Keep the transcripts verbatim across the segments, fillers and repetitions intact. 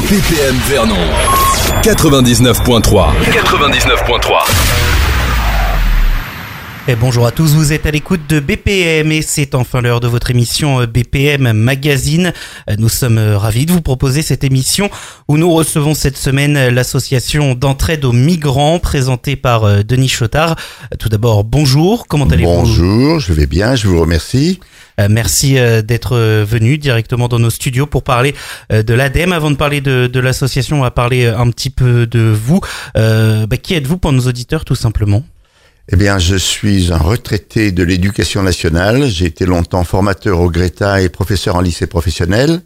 B P M Vernon quatre-vingt-dix-neuf point trois. quatre-vingt-dix-neuf point trois. Et bonjour à tous, vous êtes à l'écoute de B P M et c'est enfin l'heure de votre émission B P M Magazine. Nous sommes ravis de vous proposer cette émission où nous recevons cette semaine l'association d'entraide aux migrants présentée par Denis Chotard. Tout d'abord, bonjour, comment allez-vous ? Bonjour, je vais bien, je vous remercie. Euh, merci euh, d'être venu directement dans nos studios pour parler euh, de l'A D E M. Avant de parler de, de l'association, on va parler un petit peu de vous. Euh, bah, qui êtes-vous pour nos auditeurs, tout simplement ? Eh bien, je suis un retraité de l'éducation nationale. J'ai été longtemps formateur au Greta et professeur en lycée professionnel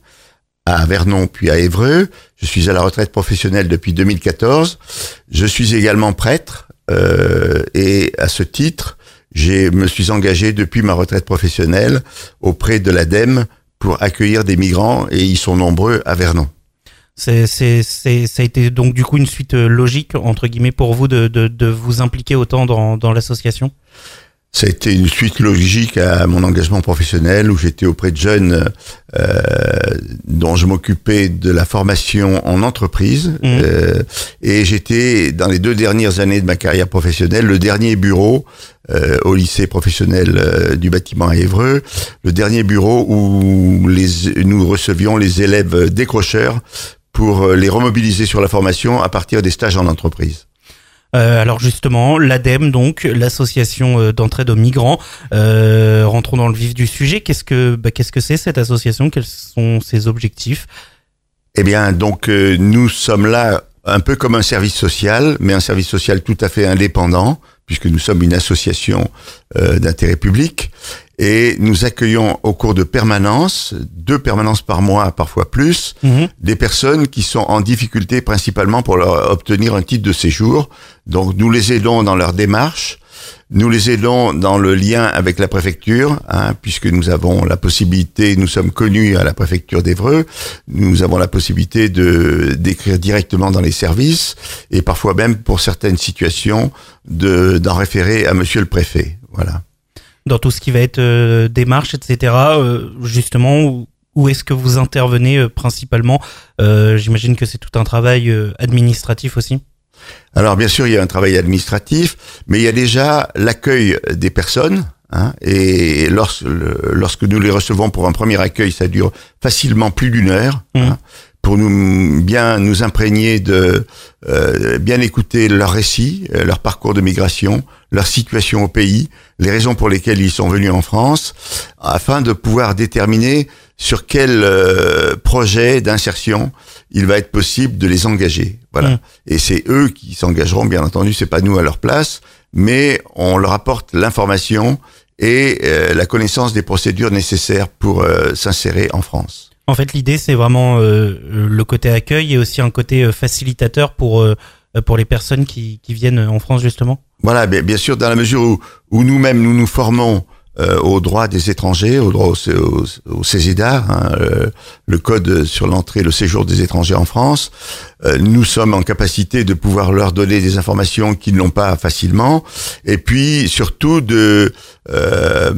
à Vernon puis à Évreux. Je suis à la retraite professionnelle depuis deux mille quatorze. Je suis également prêtre euh, et à ce titre, je me suis engagé depuis ma retraite professionnelle auprès de l'A D E M pour accueillir des migrants et ils sont nombreux à Vernon. C'est, c'est, c'est, ça a été donc du coup une suite logique, entre guillemets, pour vous de, de, de vous impliquer autant dans, dans l'association ? Ça a été une suite logique à mon engagement professionnel où j'étais auprès de jeunes euh, dont je m'occupais de la formation en entreprise. Mmh. Euh, et j'étais, dans les deux dernières années de ma carrière professionnelle, le dernier bureau euh, au lycée professionnel euh, du bâtiment à Évreux, le dernier bureau où les, nous recevions les élèves décrocheurs pour les remobiliser sur la formation à partir des stages en entreprise. Euh, alors justement, l'A D E M, donc l'association d'entraide aux migrants. Euh, rentrons dans le vif du sujet. Qu'est-ce que bah, qu'est-ce que c'est cette association ? Quels sont ses objectifs ? Eh bien, donc euh, nous sommes là un peu comme un service social, mais un service social tout à fait indépendant, puisque nous sommes une association euh, d'intérêt public. Et nous accueillons au cours de permanences, deux permanences par mois, parfois plus, mmh. des personnes qui sont en difficulté principalement pour leur obtenir un titre de séjour. Donc nous les aidons dans leur démarche, nous les aidons dans le lien avec la préfecture, hein, puisque nous avons la possibilité, nous sommes connus à la préfecture d'Évreux, nous avons la possibilité de d'écrire directement dans les services et parfois même pour certaines situations de d'en référer à monsieur le préfet. Voilà. Dans tout ce qui va être euh, démarche, et cetera, euh, justement, où, où est-ce que vous intervenez euh, principalement ? euh, J'imagine que c'est tout un travail euh, administratif aussi. Alors bien sûr, il y a un travail administratif, mais il y a déjà l'accueil des personnes. Hein, et lorsque, lorsque nous les recevons pour un premier accueil, ça dure facilement plus d'une heure. Mmh. Hein, pour nous bien nous imprégner de euh, bien écouter leur récit, leur parcours de migration, leur situation au pays, les raisons pour lesquelles ils sont venus en France, afin de pouvoir déterminer sur quel euh, projet d'insertion il va être possible de les engager. Voilà. Mmh. Et c'est eux qui s'engageront, bien entendu, c'est pas nous à leur place, mais on leur apporte l'information et euh, la connaissance des procédures nécessaires pour euh, s'insérer en France. En fait, l'idée, c'est vraiment euh, le côté accueil et aussi un côté euh, facilitateur pour euh, pour les personnes qui qui viennent en France, justement. Voilà, bien, bien sûr, dans la mesure où, où nous-mêmes, nous nous formons euh, au droit des étrangers, au droit au, au, au CESIDAR, hein, euh, le code sur l'entrée et le séjour des étrangers en France, euh, nous sommes en capacité de pouvoir leur donner des informations qu'ils n'ont pas facilement, et puis surtout de... Euh,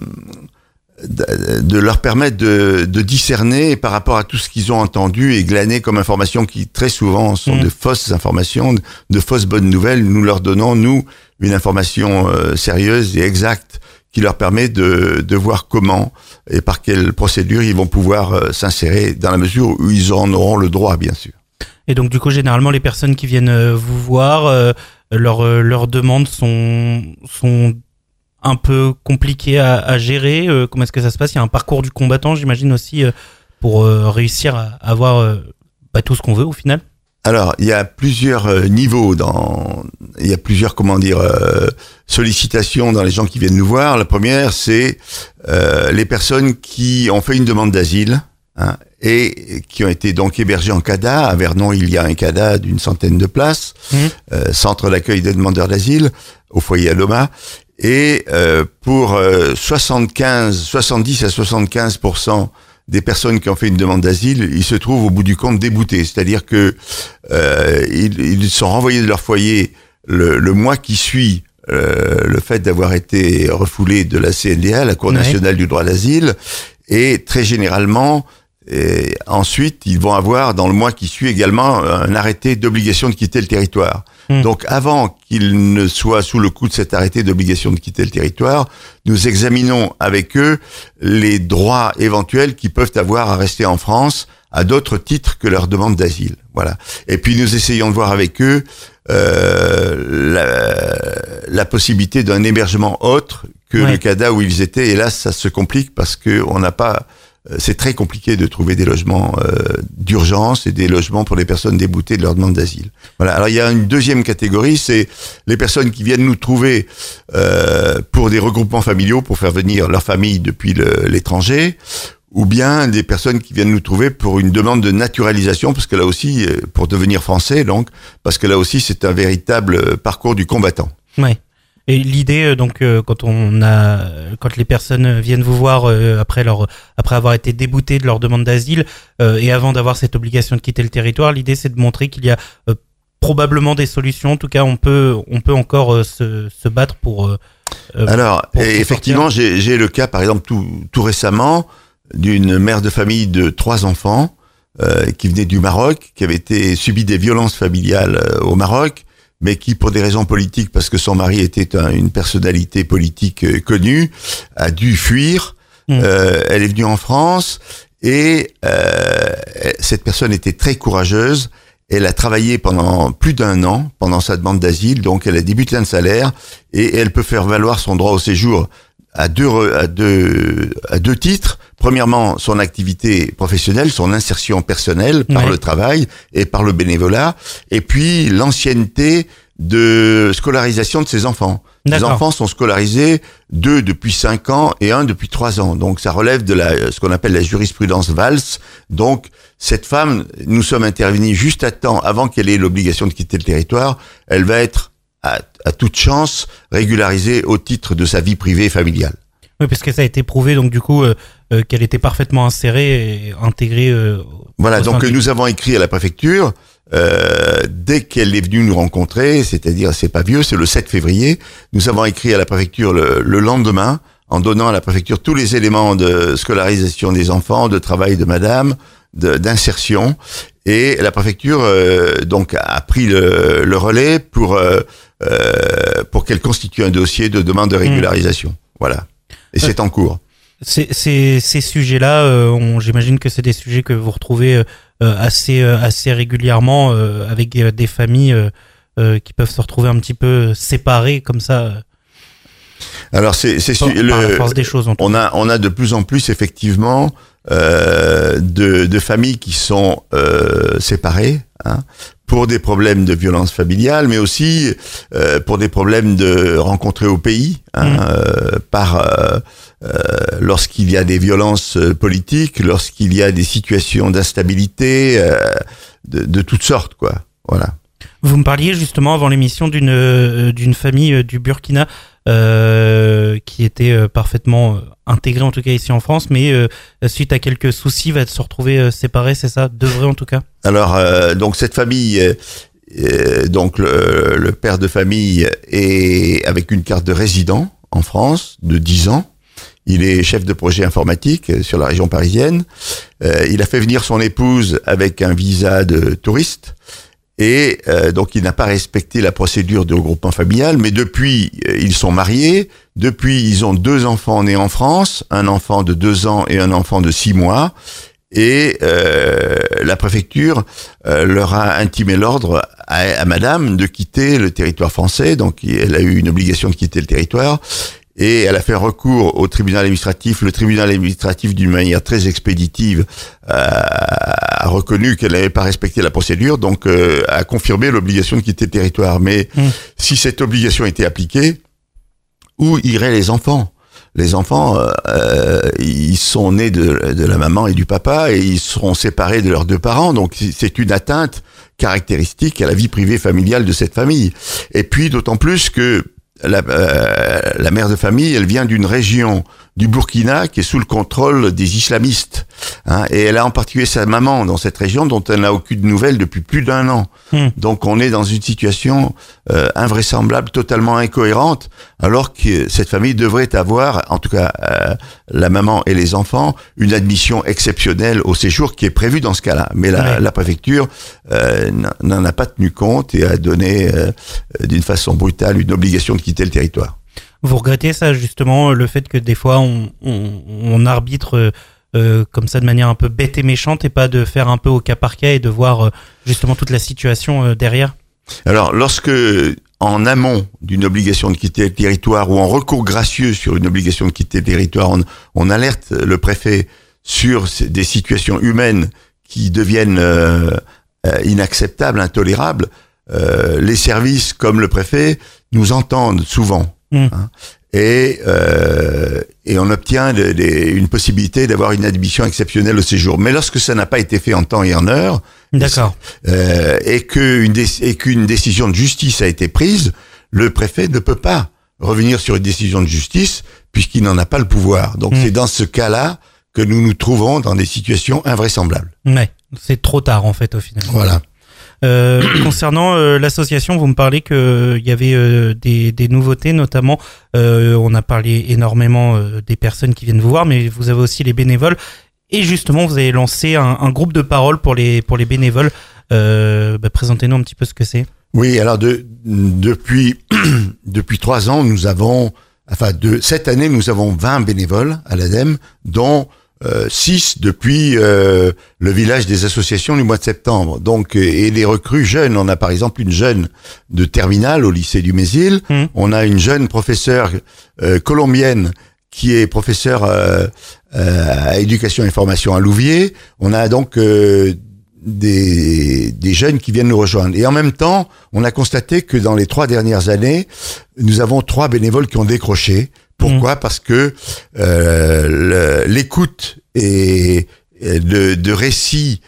de leur permettre de, de discerner par rapport à tout ce qu'ils ont entendu et glané comme informations qui très souvent sont mmh. de fausses informations, de, de fausses bonnes nouvelles. Nous leur donnons, nous, une information euh, sérieuse et exacte qui leur permet de, de voir comment et par quelle procédure ils vont pouvoir euh, s'insérer dans la mesure où ils en auront le droit, bien sûr. Et donc, du coup, généralement, les personnes qui viennent vous voir, euh, leurs euh, leurs demandes sont sont un peu compliqué à, à gérer. Euh, comment est-ce que ça se passe ? Il y a un parcours du combattant, j'imagine aussi, euh, pour euh, réussir à avoir euh, bah, tout ce qu'on veut au final. Alors, il y a plusieurs euh, niveaux dans, il y a plusieurs, comment dire, euh, sollicitations dans les gens qui viennent nous voir. La première, c'est euh, les personnes qui ont fait une demande d'asile, hein, et qui ont été donc hébergés en CADA. À Vernon, il y a un CADA d'une centaine de places, mmh. euh, centre d'accueil des demandeurs d'asile, au foyer Aloma. Et euh, pour euh, soixante-quinze, soixante-dix à soixante-quinze pour cent des personnes qui ont fait une demande d'asile, ils se trouvent au bout du compte déboutés. C'est-à-dire que euh, ils, ils sont renvoyés de leur foyer le, le mois qui suit euh, le fait d'avoir été refoulés de la C N D A, la Cour nationale ouais. du droit d'asile, et très généralement, Et ensuite, ils vont avoir, dans le mois qui suit également, un arrêté d'obligation de quitter le territoire. Mmh. Donc, avant qu'ils ne soient sous le coup de cet arrêté d'obligation de quitter le territoire, nous examinons avec eux les droits éventuels qu'ils peuvent avoir à rester en France à d'autres titres que leur demande d'asile. Voilà. Et puis, nous essayons de voir avec eux euh, la, la possibilité d'un hébergement autre que ouais. le Canada où ils étaient. Et là, ça se complique parce que on n'a pas... C'est très compliqué de trouver des logements euh, d'urgence et des logements pour les personnes déboutées de leur demande d'asile. Voilà. Alors il y a une deuxième catégorie, c'est les personnes qui viennent nous trouver euh, pour des regroupements familiaux, pour faire venir leur famille depuis le, l'étranger, ou bien des personnes qui viennent nous trouver pour une demande de naturalisation, parce que là aussi, pour devenir français, donc, parce que là aussi c'est un véritable parcours du combattant. Ouais. Et l'idée, donc, quand on a, quand les personnes viennent vous voir après leur, après avoir été déboutées de leur demande d'asile euh, et avant d'avoir cette obligation de quitter le territoire, l'idée c'est de montrer qu'il y a euh, probablement des solutions. En tout cas, on peut, on peut encore euh, se, se battre pour. Euh, Alors, pour effectivement, j'ai, j'ai le cas, par exemple, tout, tout récemment, d'une mère de famille de trois enfants euh, qui venait du Maroc, qui avait été subi des violences familiales euh, au Maroc, mais qui, pour des raisons politiques, parce que son mari était un, une personnalité politique euh, connue, a dû fuir. Mmh. Euh, elle est venue en France et euh, cette personne était très courageuse. Elle a travaillé pendant plus d'un an, pendant sa demande d'asile, donc elle a des bulletins de salaire et elle peut faire valoir son droit au séjour à deux, à deux, à deux titres. Premièrement, son activité professionnelle, son insertion personnelle par ouais. le travail et par le bénévolat, et puis l'ancienneté de scolarisation de ses enfants. Les enfants sont scolarisés, deux depuis cinq ans et un depuis trois ans. Donc ça relève de la, ce qu'on appelle la jurisprudence Valls. Donc cette femme, nous sommes intervenus juste à temps avant qu'elle ait l'obligation de quitter le territoire. Elle va être à, à toute chance régularisée au titre de sa vie privée et familiale. Oui, parce que ça a été prouvé, donc du coup, euh, euh, qu'elle était parfaitement insérée et intégrée. Euh, voilà, donc nous avons écrit à la préfecture, euh, dès qu'elle est venue nous rencontrer, c'est-à-dire, c'est pas vieux, c'est le sept février, nous avons écrit à la préfecture le, le lendemain, en donnant à la préfecture tous les éléments de scolarisation des enfants, de travail de madame, de, d'insertion, et la préfecture euh, donc a pris le, le relais pour euh, euh, pour qu'elle constitue un dossier de demande de régularisation. Mmh. Voilà. Et c'est en cours. Ces, ces, ces sujets-là, euh, on, j'imagine que c'est des sujets que vous retrouvez euh, assez, euh, assez régulièrement euh, avec des, des familles euh, euh, qui peuvent se retrouver un petit peu séparées comme ça. Alors c'est, c'est par, le, par la force des choses. En tout on a, on a de plus en plus effectivement euh, de, de familles qui sont euh, séparées. Hein, pour des problèmes de violence familiale, mais aussi euh, pour des problèmes de rencontrés au pays, hein, mmh. euh, par euh, euh, lorsqu'il y a des violences politiques, lorsqu'il y a des situations d'instabilité euh, de, de toutes sortes, quoi. Voilà. Vous me parliez justement avant l'émission d'une euh, d'une famille euh, du Burkina euh, qui était euh, parfaitement euh, intégrée en tout cas ici en France, mais euh, suite à quelques soucis va se retrouver euh, séparée, c'est ça, devrait en tout cas. Alors euh, donc cette famille, euh, donc le, le père de famille est avec une carte de résident en France de dix ans. Il est chef de projet informatique sur la région parisienne. Euh, il a fait venir son épouse avec un visa de touriste. Et euh, donc, il n'a pas respecté la procédure de regroupement familial, mais depuis, euh, ils sont mariés. Depuis, ils ont deux enfants nés en France, un enfant de deux ans et un enfant de six mois. Et euh, la préfecture euh, leur a intimé l'ordre à, à madame de quitter le territoire français. Donc, elle a eu une obligation de quitter le territoire. Et elle a fait recours au tribunal administratif. Le tribunal administratif, d'une manière très expéditive, euh, a reconnu qu'elle n'avait pas respecté la procédure, donc euh, a confirmé l'obligation de quitter le territoire. Mais mmh. si cette obligation était appliquée, où iraient les enfants ? Les enfants, euh, ils sont nés de, de la maman et du papa et ils seront séparés de leurs deux parents. Donc c'est une atteinte caractéristique à la vie privée familiale de cette famille. Et puis d'autant plus que La, euh, la mère de famille, elle vient d'une région du Burkina qui est sous le contrôle des islamistes. Hein, et elle a en particulier sa maman dans cette région dont elle n'a aucune nouvelle depuis plus d'un an. Mmh. Donc on est dans une situation euh, invraisemblable, totalement incohérente, alors que cette famille devrait avoir, en tout cas euh, la maman et les enfants, une admission exceptionnelle au séjour qui est prévue dans ce cas-là. Mais la, ouais. la préfecture euh, n'en a pas tenu compte et a donné euh, d'une façon brutale une obligation de quitter le territoire. Vous regrettez ça justement, le fait que des fois on, on, on arbitre euh, comme ça de manière un peu bête et méchante et pas de faire un peu au cas par cas et de voir euh, justement toute la situation euh, derrière? Alors lorsque en amont d'une obligation de quitter le territoire ou en recours gracieux sur une obligation de quitter le territoire, on, on alerte le préfet sur des situations humaines qui deviennent euh, inacceptables, intolérables, euh, les services comme le préfet nous entendent souvent. Mmh. Hein, et, euh, et on obtient de, de, une possibilité d'avoir une admission exceptionnelle au séjour. Mais lorsque ça n'a pas été fait en temps et en heure, d'accord, euh, et qu'une et qu'une décision de justice a été prise, le préfet ne peut pas revenir sur une décision de justice puisqu'il n'en a pas le pouvoir. Donc mmh. c'est dans ce cas-là que nous nous trouvons dans des situations invraisemblables. Ouais, c'est trop tard en fait au final. Voilà. Euh, concernant euh, l'association, vous me parlez que euh, il y avait euh, des, des nouveautés, notamment euh, on a parlé énormément euh, des personnes qui viennent vous voir, mais vous avez aussi les bénévoles. Et justement, vous avez lancé un, un groupe de parole pour les pour les bénévoles. Euh, bah, présentez-nous un petit peu ce que c'est. Oui, alors de, depuis depuis trois ans, nous avons, enfin de cette année, nous avons vingt bénévoles à l'A D E M, dont Euh, six depuis euh, le village des associations du mois de septembre. Donc, et les recrues jeunes, on a par exemple une jeune de terminale au lycée du Mésil, mmh. on a une jeune professeure euh, colombienne qui est professeure euh, euh, à éducation et formation à Louviers. On a donc euh, des, des jeunes qui viennent nous rejoindre. Et en même temps, on a constaté que dans les trois dernières années, nous avons trois bénévoles qui ont décroché. Pourquoi ? Mmh. Parce que euh, le, l'écoute et de, de récits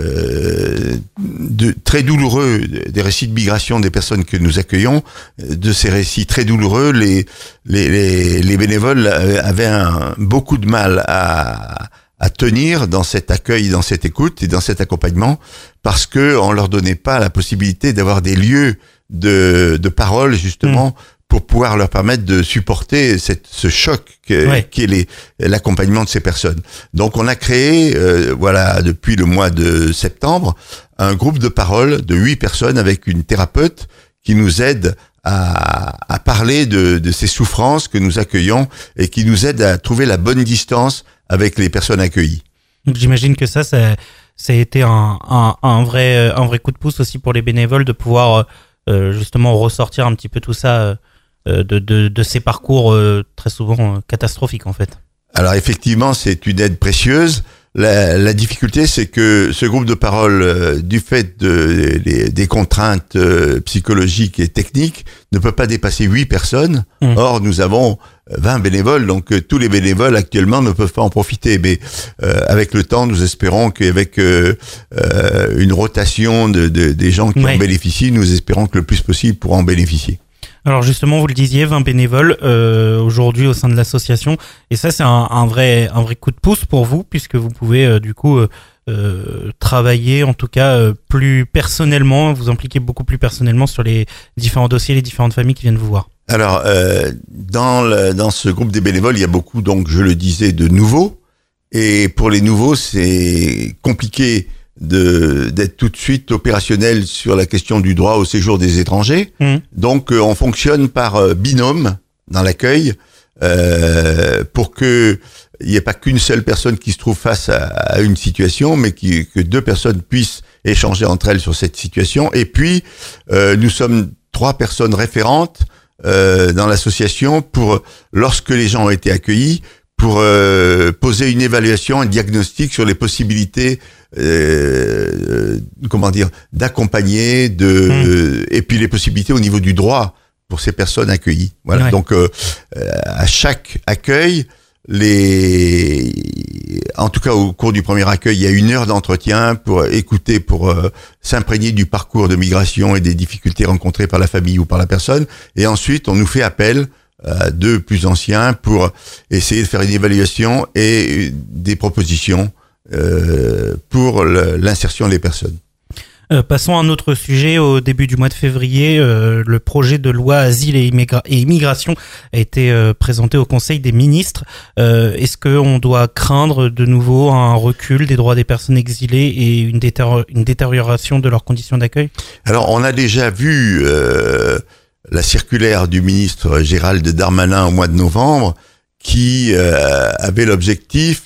euh, de, très douloureux, des récits de migration des personnes que nous accueillons, de ces récits très douloureux, les, les, les, les bénévoles avaient un, beaucoup de mal à, à tenir dans cet accueil, dans cette écoute et dans cet accompagnement, parce que on leur donnait pas la possibilité d'avoir des lieux de, de parole justement. Mmh. pour pouvoir leur permettre de supporter cette, ce choc que, ouais. qui est les, l'accompagnement de ces personnes. Donc on a créé, euh, voilà, depuis le mois de septembre, un groupe de parole de huit personnes avec une thérapeute qui nous aide à, à parler de, de ces souffrances que nous accueillons et qui nous aide à trouver la bonne distance avec les personnes accueillies. Donc j'imagine que ça, ça, ça a été un, un, un vrai, un vrai coup de pouce aussi pour les bénévoles de pouvoir euh, justement ressortir un petit peu tout ça. Euh, De, de, de ces parcours euh, très souvent euh, catastrophiques en fait. Alors effectivement, c'est une aide précieuse. La, la difficulté, c'est que ce groupe de parole, euh, du fait de, de, des contraintes euh, psychologiques et techniques, ne peut pas dépasser huit personnes. Mmh. Or, nous avons vingt bénévoles, donc euh, tous les bénévoles actuellement ne peuvent pas en profiter. Mais euh, avec le temps, nous espérons qu'avec euh, euh, une rotation de, de, des gens qui ouais. en bénéficient, nous espérons que le plus possible pourront en bénéficier. Alors justement, vous le disiez, vingt bénévoles euh, aujourd'hui au sein de l'association, et ça c'est un, un vrai un vrai coup de pouce pour vous puisque vous pouvez euh, du coup euh, euh, travailler en tout cas euh, plus personnellement, vous impliquer beaucoup plus personnellement sur les différents dossiers, les différentes familles qui viennent vous voir. Alors euh, dans le, dans ce groupe des bénévoles, il y a beaucoup, donc je le disais, de nouveaux, et pour les nouveaux c'est compliqué de d'être tout de suite opérationnel sur la question du droit au séjour des étrangers. Mmh. Donc euh, on fonctionne par euh, binôme dans l'accueil euh, pour que il n'y ait pas qu'une seule personne qui se trouve face à, à une situation, mais qui, que deux personnes puissent échanger entre elles sur cette situation. Et puis euh, nous sommes trois personnes référentes euh, dans l'association pour, lorsque les gens ont été accueillis, pour euh, poser une évaluation, un diagnostic sur les possibilités, euh, comment dire, d'accompagner, de mmh. et puis les possibilités au niveau du droit pour ces personnes accueillies. Voilà. Ouais. Donc euh, à chaque accueil, les, en tout cas au cours du premier accueil, il y a une heure d'entretien pour écouter, pour euh, s'imprégner du parcours de migration et des difficultés rencontrées par la famille ou par la personne. Et ensuite, on nous fait appel à deux plus anciens pour essayer de faire une évaluation et des propositions euh, pour le, l'insertion des personnes. Euh, passons à un autre sujet. Au début du mois de février, euh, le projet de loi Asile et, immigra- et Immigration a été euh, présenté au Conseil des ministres. Euh, est-ce qu'on doit craindre de nouveau un recul des droits des personnes exilées et une, détér- une détérioration de leurs conditions d'accueil ? Alors, on a déjà vu euh, la circulaire du ministre Gérald Darmanin au mois de novembre qui euh, avait l'objectif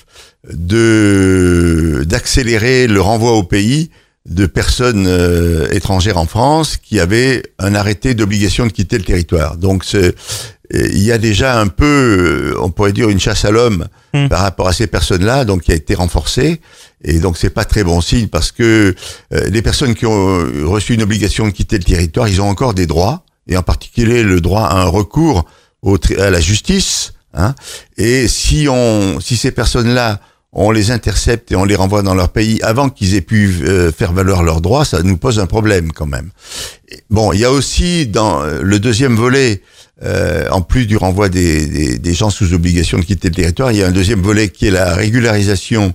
de d'accélérer le renvoi au pays de personnes euh, étrangères en France qui avaient un arrêté d'obligation de quitter le territoire. Donc, c'est, il y a déjà un peu, on pourrait dire, une chasse à l'homme mmh. par rapport à ces personnes-là, donc qui a été renforcée. Et donc, c'est pas très bon signe parce que euh, les personnes qui ont reçu une obligation de quitter le territoire, ils ont encore des droits, et en particulier le droit à un recours au, à la justice. Hein. Et si on, si ces personnes-là on les intercepte et on les renvoie dans leur pays avant qu'ils aient pu euh, faire valoir leurs droits, ça nous pose un problème quand même. Bon, il y a aussi dans le deuxième volet, euh, en plus du renvoi des, des, des gens sous obligation de quitter le territoire, il y a un deuxième volet qui est la régularisation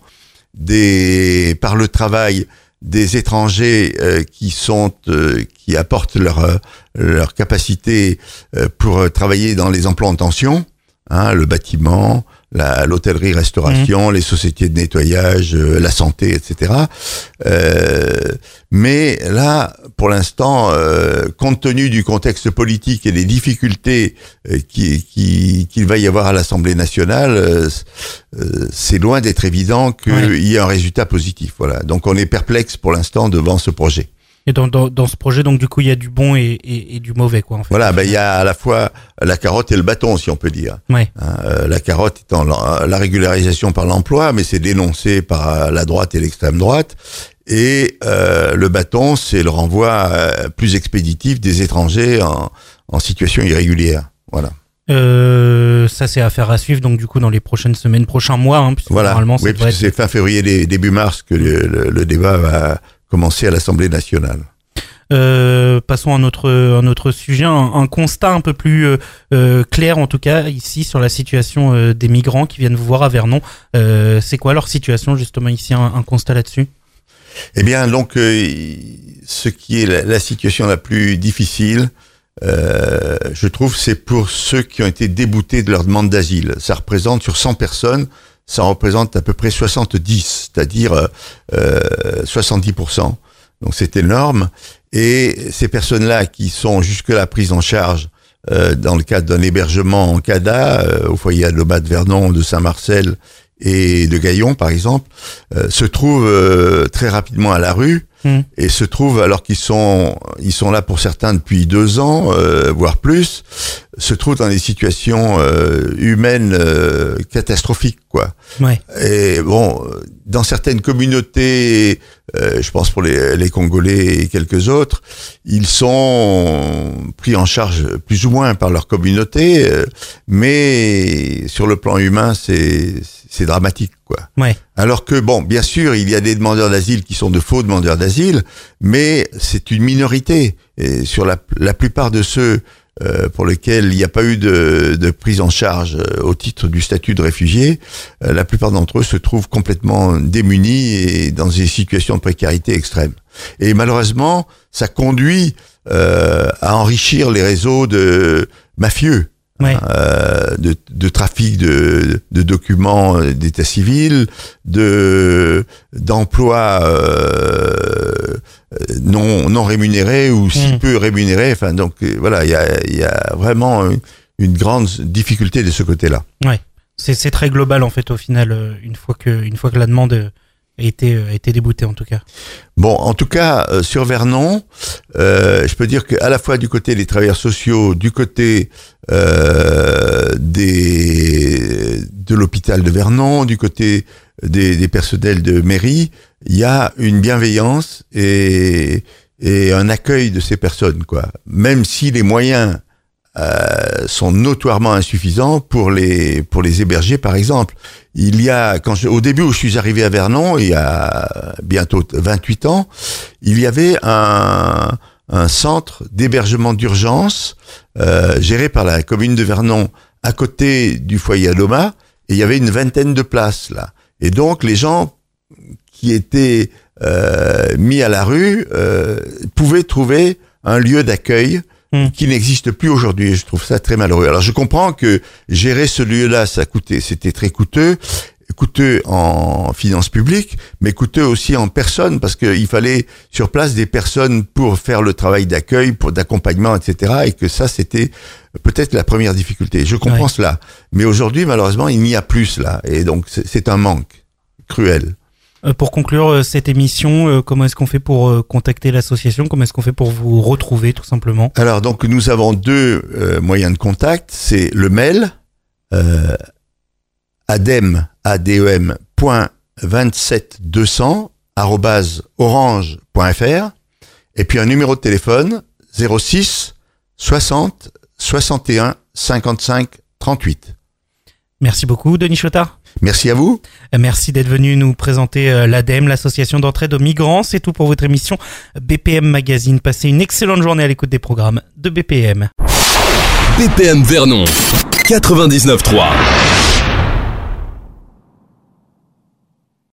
des par le travail des étrangers euh, qui sont euh, qui apportent leur leur capacité euh, pour travailler dans les emplois en tension, hein, le bâtiment, la, l'hôtellerie-restauration, mmh. les sociétés de nettoyage, euh, la santé, et cetera. Euh, mais là, pour l'instant, euh, compte tenu du contexte politique et des difficultés euh, qui, qui, qu'il va y avoir à l'Assemblée nationale, euh, euh, c'est loin d'être évident qu'il ouais. y ait un résultat positif. Voilà. Donc, on est perplexe pour l'instant devant ce projet. Et dans, dans, dans ce projet, donc du coup, il y a du bon et, et, et du mauvais, quoi. En fait. Voilà, ben il y a à la fois la carotte et le bâton, si on peut dire. Ouais. Euh, la carotte étant la, la régularisation par l'emploi, mais c'est dénoncé par la droite et l'extrême droite. Et euh, le bâton, c'est le renvoi euh, plus expéditif des étrangers en, en situation irrégulière. Voilà. Euh, ça, c'est affaire à suivre, donc du coup, dans les prochaines semaines, prochains mois. Hein, puisque voilà. Normalement, oui, être... c'est fin février, début mars que le, le, le débat va commencer à l'Assemblée nationale. Euh, passons à un autre, un autre sujet, un, un constat un peu plus euh, euh, clair en tout cas ici sur la situation euh, des migrants qui viennent vous voir à Vernon. Euh, c'est quoi leur situation justement ici, un, un constat là-dessus ? Eh bien donc euh, ce qui est la, la situation la plus difficile, euh, je trouve, c'est pour ceux qui ont été déboutés de leur demande d'asile. Ça représente sur cent personnes, ça représente à peu près soixante-dix, c'est-à-dire euh, soixante-dix pour cent. Donc c'est énorme. Et ces personnes-là qui sont jusque-là prises en charge euh, dans le cadre d'un hébergement en CADA, euh, au foyer Aloma de Vernon, de Saint-Marcel et de Gaillon par exemple, euh, se trouvent euh, très rapidement à la rue. Mmh. Et se trouvent, alors qu'ils sont ils sont là pour certains depuis deux ans, euh, voire plus, se trouvent dans des situations euh, humaines euh, catastrophiques, quoi. Ouais. Et bon, dans certaines communautés, euh, je pense pour les, les Congolais et quelques autres, ils sont pris en charge plus ou moins par leur communauté, euh, mais sur le plan humain, c'est c'est dramatique, quoi. Ouais. Alors que, bon, bien sûr, il y a des demandeurs d'asile qui sont de faux demandeurs d'asile, mais c'est une minorité. Et sur la, la plupart de ceux euh, pour lesquels il n'y a pas eu de, de prise en charge euh, au titre du statut de réfugié, euh, la plupart d'entre eux se trouvent complètement démunis et dans des situations de précarité extrême. Et malheureusement, ça conduit euh, à enrichir les réseaux de mafieux. Ouais. Euh, de, de trafic de, de documents d'état civil, de d'emplois euh, non non rémunérés ou si mmh. peu rémunérés. Enfin donc voilà, il y a il y a vraiment une, une grande difficulté de ce côté-là. Ouais, c'est c'est très global en fait au final une fois que une fois que la demande a été a été déboutée en tout cas. Bon, en tout cas euh, sur Vernon, euh, je peux dire qu'à la fois du côté des travailleurs sociaux, du côté euh, des de l'hôpital de Vernon, du côté des, des personnels de mairie, il y a une bienveillance et et un accueil de ces personnes, quoi. Même si les moyens Euh, sont notoirement insuffisants pour les pour les héberger, par exemple. Il y a quand je, au début où je suis arrivé à Vernon, il y a bientôt vingt-huit ans, il y avait un un centre d'hébergement d'urgence euh, géré par la commune de Vernon à côté du foyer Aloma, et il y avait une vingtaine de places là. Et donc les gens qui étaient euh, mis à la rue euh, pouvaient trouver un lieu d'accueil mmh. qui n'existe plus aujourd'hui. Et je trouve ça très malheureux. Alors je comprends que gérer ce lieu-là, ça coûtait, c'était très coûteux. coûteux en finances publiques, mais coûteux aussi en personnes, parce qu'il fallait sur place des personnes pour faire le travail d'accueil, pour d'accompagnement, et cetera. Et que ça, c'était peut-être la première difficulté. Je comprends ouais. cela. Mais aujourd'hui, malheureusement, il n'y a plus cela. Et donc, c'est, c'est un manque cruel. Euh, pour conclure euh, cette émission, euh, comment est-ce qu'on fait pour euh, contacter l'association ? Comment est-ce qu'on fait pour vous retrouver, tout simplement ? Alors, donc, nous avons deux euh, moyens de contact. C'est le mail, euh, adem, A D E M, point vingt-sept deux cents, arrobase orange point f r, et puis un numéro de téléphone, zéro six, soixante, soixante et un, cinquante-cinq, trente-huit. Merci beaucoup, Denis Chotard. Merci à vous. Merci d'être venu nous présenter l'A D E M, l'association d'entraide aux migrants. C'est tout pour votre émission B P M Magazine. Passez une excellente journée à l'écoute des programmes de B P M. B P M Vernon, quatre-vingt-dix-neuf trois.